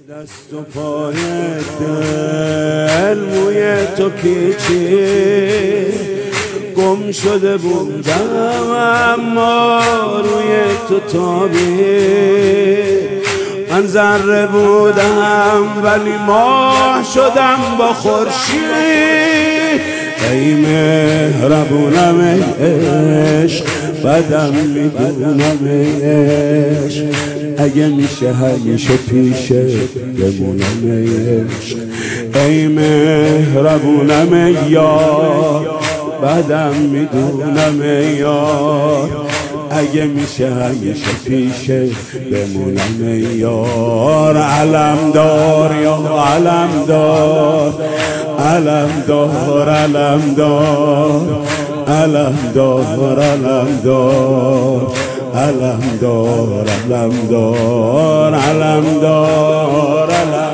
دست و پای دل موی تو پیچید، گم شده بودم اما روی تو تابید. من ذره بودم ولی ماه شدم با خورشید. ای مهربونم ای عشق، بدم میدونم ای عشق، اگه میشه همیشه پیشه بمونم ای عشق. ای مهربونم ای یار، بدم میدونم ای یار، اگه میشه همیشه پیشه بمونم ای یار. علم دار یا علم دار، علم دار، علم دار، علم دار، علم دار، علم دار، علم دار، علم دار، علم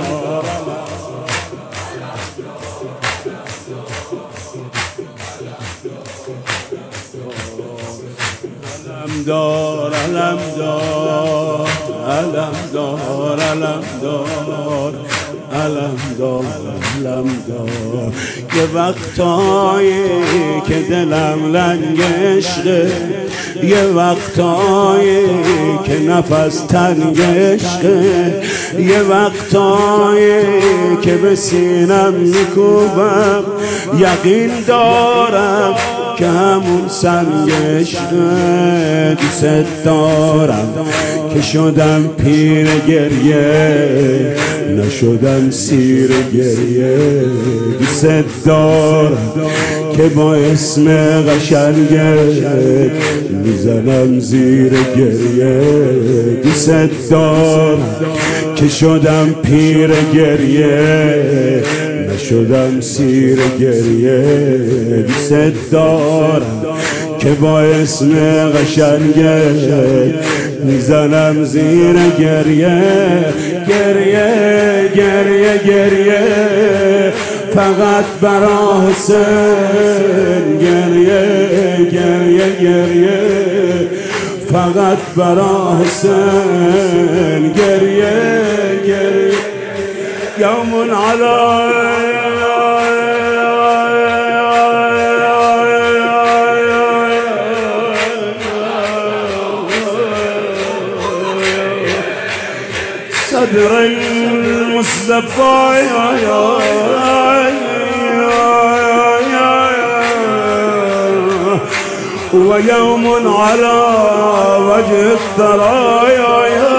دار، علم دار، علم دار، علم دار، علم دار، علم دار. یه وقتایی که دلم لنگ عشقه، یه وقتایی که نفس تنگ عشقه، یه وقتایی که به سینم میکوبم، یقین دارم که همون سنگ عشقه. دوست دارم که شدم پیر گریه، نشدم سیر گریه. دوست دارم که با اسم قشنگت میزنم زیر گریه. دوست دارم که شدم پیر گریه، نشدم سیر گریه. دوست دارم که با اسم قشنگت میزنم زیر گریه. گریه گریه گریه فقط برا حسین، گریه گریه گریه فقط برا حسین. گریه گریه یوم علی صدر المصطفى ويوم على وجه الثرى